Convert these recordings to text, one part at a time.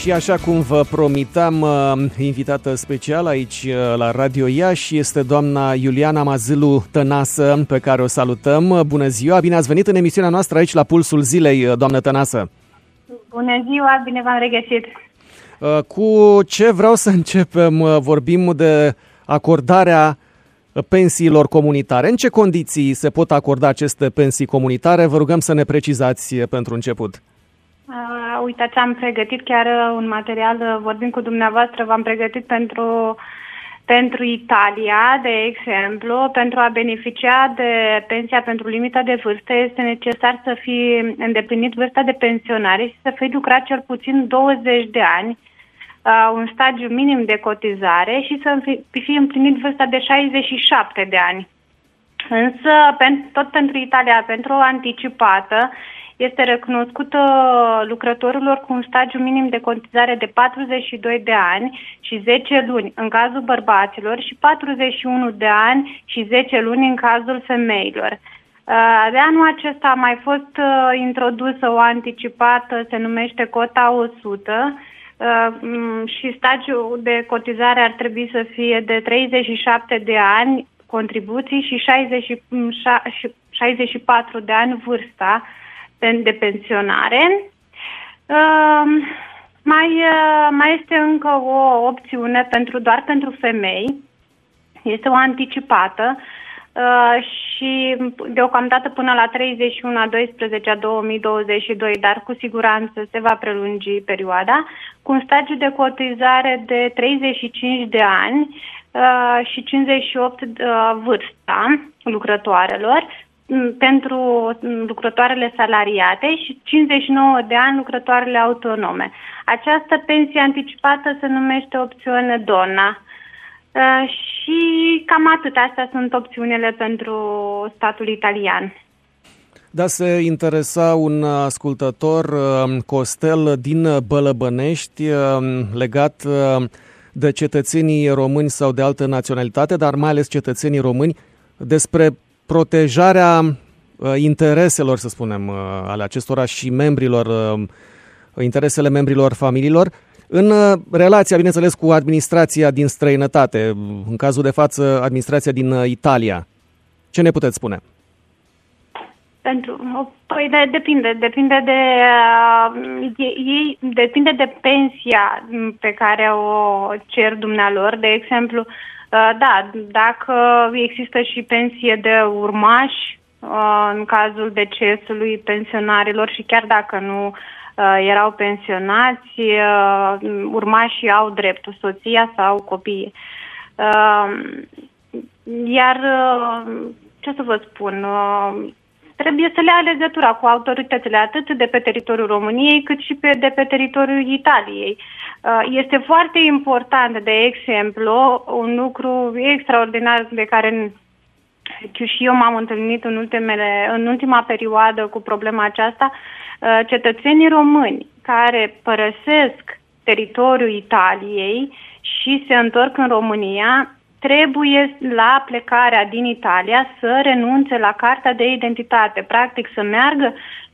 Și așa cum vă promitam, invitată specială aici la Radio Iași este doamna Iuliana Mazâlu Tănasă, pe care o salutăm. Bună ziua, bine ați venit în emisiunea noastră aici la Pulsul Zilei, doamnă Tănasă. Bună ziua, bine v-am regăsit. Cu ce vreau să începem? Vorbim de acordarea pensiilor comunitare. În ce condiții se pot acorda aceste pensii comunitare? Vă rugăm să ne precizați pentru început. Uitați, am pregătit chiar un material, vorbim cu dumneavoastră, v-am pregătit pentru Italia, de exemplu. Pentru a beneficia de pensia pentru limita de vârstă este necesar să fi îndeplinit vârsta de pensionare și să fi lucrat cel puțin 20 de ani, un stagiu minim de cotizare și să fi împlinit vârsta de 67 de ani. Însă, tot pentru Italia, pentru o anticipată, este recunoscută lucrătorilor cu un stagiu minim de cotizare de 42 de ani și 10 luni în cazul bărbaților și 41 de ani și 10 luni în cazul femeilor. De anul acesta a mai fost introdusă o anticipată, se numește cota 100, și stagiul de cotizare ar trebui să fie de 37 de ani contribuții și 64 de ani vârsta de pensionare. Mai este încă o opțiune doar pentru femei. Este o anticipată și deocamdată până la 31/12/2022, dar cu siguranță se va prelungi perioada, cu un stagiu de cotizare de 35 de ani și 58 vârsta lucrătoarelor pentru lucrătoarele salariate și 59 de ani lucrătoarele autonome. Această pensie anticipată se numește opțiune Donna. Și cam atât. Astea sunt opțiunile pentru statul italian. Da, se interesa un ascultător, Costel, din Bălăbănești, legat de cetățenii români sau de altă naționalitate, dar mai ales cetățenii români, despre protejarea intereselor, să spunem, ale acestora și interesele membrilor familiilor, în relația, bineînțeles, cu administrația din străinătate, în cazul de față, administrația din Italia. Ce ne puteți spune? Depinde de pensia pe care o cer dumnealor. De exemplu, dacă există și pensie de urmași în cazul decesului pensionarilor și chiar dacă nu erau pensionați, urmașii au dreptul, soția sau copiii. Iar, ce să vă spun, trebuie să le ia legătura cu autoritățile, atât de pe teritoriul României, cât și de pe teritoriul Italiei. Este foarte important, de exemplu, un lucru extraordinar de care și eu m-am întâlnit în ultima perioadă cu problema aceasta. Cetățenii români care părăsesc teritoriul Italiei și se întorc în România trebuie la plecarea din Italia să renunțe la cartea de identitate, practic să meargă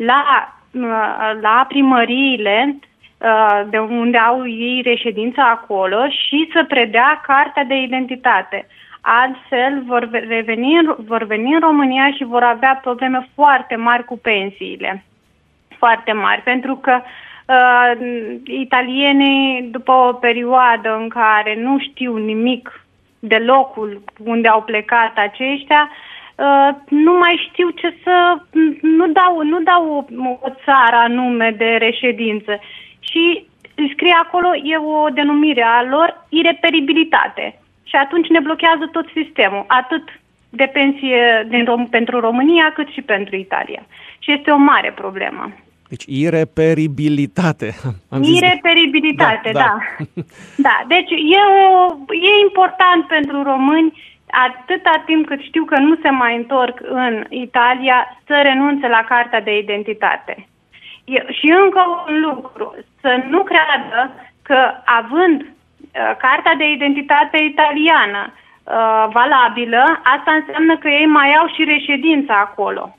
la primăriile de unde au ei reședință acolo și să predea cartea de identitate. Altfel vor veni în România și vor avea probleme foarte mari cu pensiile. Foarte mari, pentru că italienii, după o perioadă în care nu știu nimic de locul unde au plecat aceștia, nu mai știu ce să... Nu dau o țară anume de reședință. Și scrie acolo, e o denumire a lor, ireperibilitate. Și atunci ne blochează tot sistemul, atât de pensie pentru România, cât și pentru Italia. Și este o mare problemă. Deci ireperibilitate. Ireperibilitate, da. Da, deci e important pentru români, atâta timp cât știu că nu se mai întorc în Italia, să renunțe la cartea de identitate. Și încă un lucru, să nu creadă că având cartea de identitate italiană valabilă, asta înseamnă că ei mai au și reședința acolo.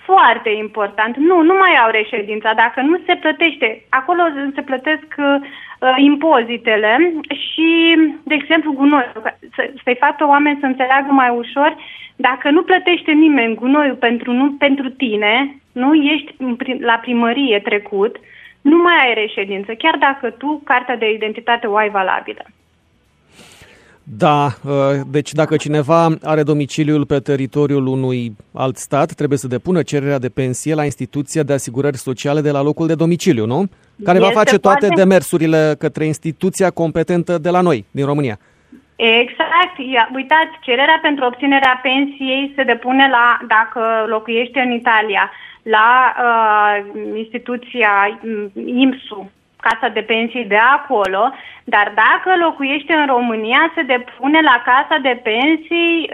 foarte important. Nu mai au reședința. Dacă nu se plătește, acolo se plătesc impozitele și, de exemplu, gunoiul. Să-i fac pe oameni să înțeleagă mai ușor, dacă nu plătește nimeni gunoiul pentru tine, nu ești la primărie trecut, nu mai ai reședință, chiar dacă tu cartea de identitate o ai valabilă. Da, deci dacă cineva are domiciliul pe teritoriul unui alt stat, trebuie să depună cererea de pensie la instituția de asigurări sociale de la locul de domiciliu, nu? Care va face toate demersurile către instituția competentă de la noi, din România. Exact. Uitați, cererea pentru obținerea pensiei se depune dacă locuiește în Italia, la instituția IMSU, Casa de Pensii de acolo, dar dacă locuiește în România, se depune la Casa de Pensii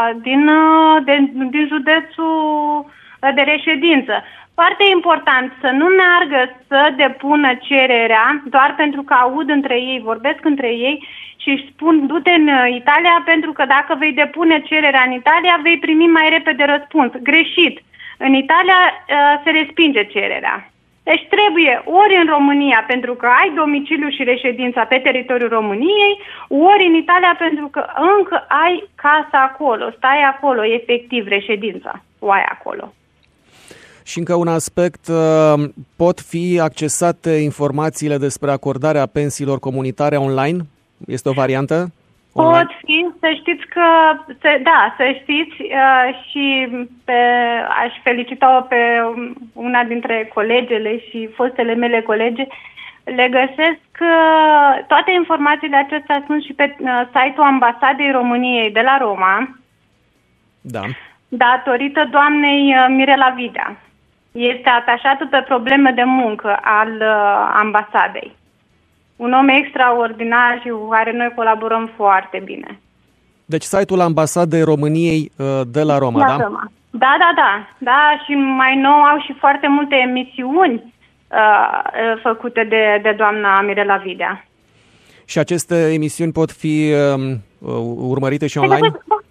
din județul de reședință. Foarte important să nu meargă să depună cererea doar pentru că aud între ei, vorbesc între ei și își spun du-te în Italia pentru că dacă vei depune cererea în Italia vei primi mai repede răspuns. Greșit. În Italia se respinge cererea. Deci trebuie ori în România pentru că ai domiciliu și reședința pe teritoriul României, ori în Italia pentru că încă ai casa acolo, stai acolo, efectiv reședința o ai acolo. Și încă un aspect, pot fi accesate informațiile despre acordarea pensiilor comunitare online? Este o variantă? Online? Pot fi, să știți că, să știți și aș felicita-o pe una dintre colegele și fostele mele colege. Le găsesc, toate informațiile acestea sunt și pe site-ul Ambasadei României de la Roma. Da. Datorită doamnei Mirela Videa. Este atașată pe probleme de muncă al ambasadei. Un om extraordinar și cu care noi colaborăm foarte bine. Deci site-ul Ambasadei României de la Roma, da? Roma. Da, și mai nou au și foarte multe emisiuni făcute de doamna Mirela Videa. Și aceste emisiuni pot fi urmărite și online?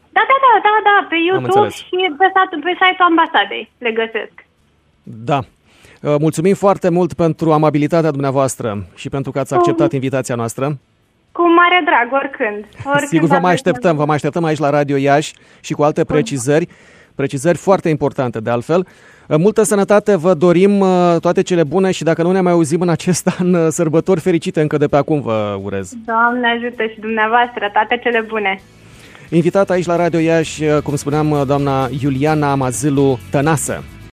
Da, pe YouTube și pe site-ul Ambasadei le găsesc. Da. Mulțumim foarte mult pentru amabilitatea dumneavoastră și pentru că ați acceptat invitația noastră. Cu mare drag, oricând. Sigur, vă mai așteptăm aici la Radio Iași și cu alte precizări foarte importante de altfel. Multă sănătate vă dorim, toate cele bune și dacă nu ne mai auzim în acest an, sărbători fericite încă de pe acum vă urez. Doamne ajută și dumneavoastră, toate cele bune. Invitată aici la Radio Iași, cum spuneam, doamna Iuliana Mazâlu Tănasă.